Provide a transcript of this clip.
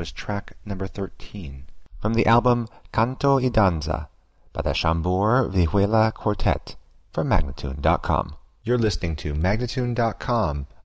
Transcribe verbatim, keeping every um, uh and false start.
was track number thirteen, from the album Canto y Danza by the Chambord Vihuela Quartet from Magnatune dot com. You're listening to Magnatune dot com,